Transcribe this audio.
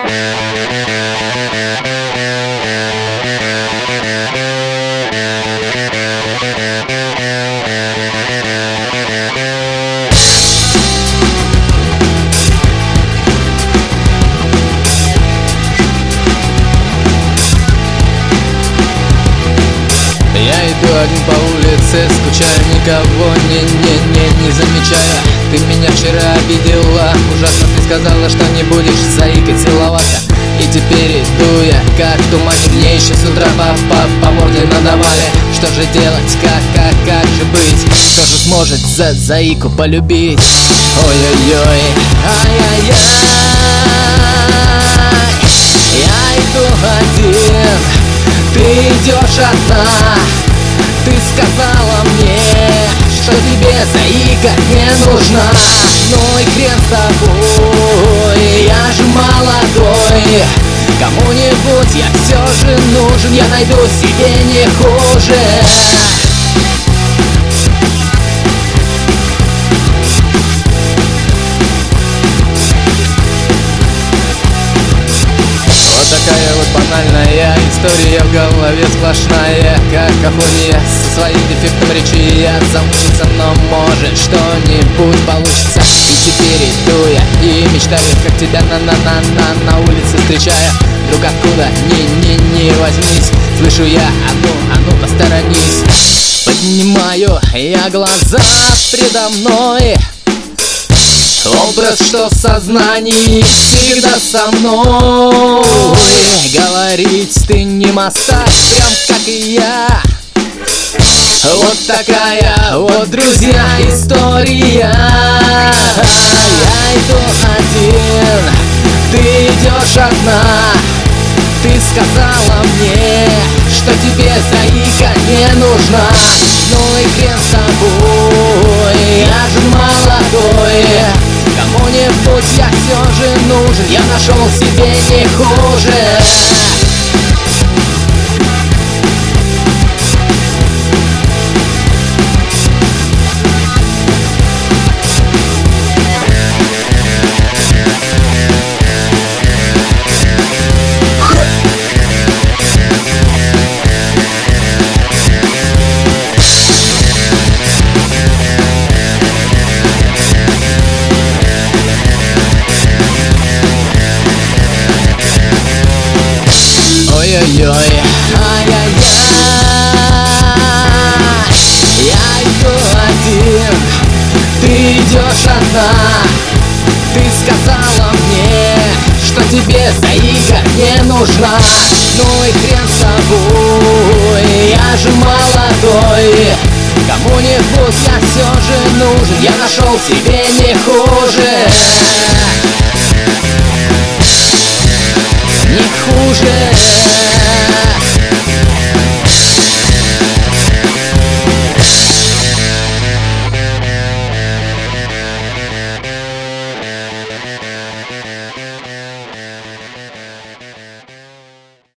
Я иду один по улице, скучаю, никого не замечая. Ты меня вчера обидела, ужасно ты сказала, что не будешь с заикой целоваться. И теперь иду я, как в тумане, мне еще с утра по морде надавали. Что же делать, как же быть? Кто же сможет заику полюбить? Ой-ой-ой, ай-яй-яй. Я иду один, ты идешь одна. Ты сказала мне, что тебе заика не нужна. Ну и хрен с тобой, я же молодой. Кому-нибудь я все же нужен, я найду себе не хуже. Такая вот банальная история в голове сплошная, как афония со своим дефектом речи. Я замучиться, но может что-нибудь получится. И теперь иду я и мечтаю, как тебя на улице встречая. Вдруг откуда не возьмись, слышу я, а ну посторонись. Поднимаю я глаза, предо мной образ, что в сознании всегда со мной. Говорить ты не мастак, прям как и я. Вот такая вот, друзья, история. Я иду один, ты идешь одна. Ты сказала мне, что тебе заика не нужна. Ну и хрен с тобой, я же молодой. Кому-нибудь я все же нужен, я нашел себе не хуже. Ой-ой-ой, ай-яй-яй. Я иду один, ты идешь одна. Ты сказала мне, что тебе заика не нужна. Ну и хрен с тобой, я же молодой. Кому-нибудь я все же нужен, я нашел себе не хуже. Не хуже.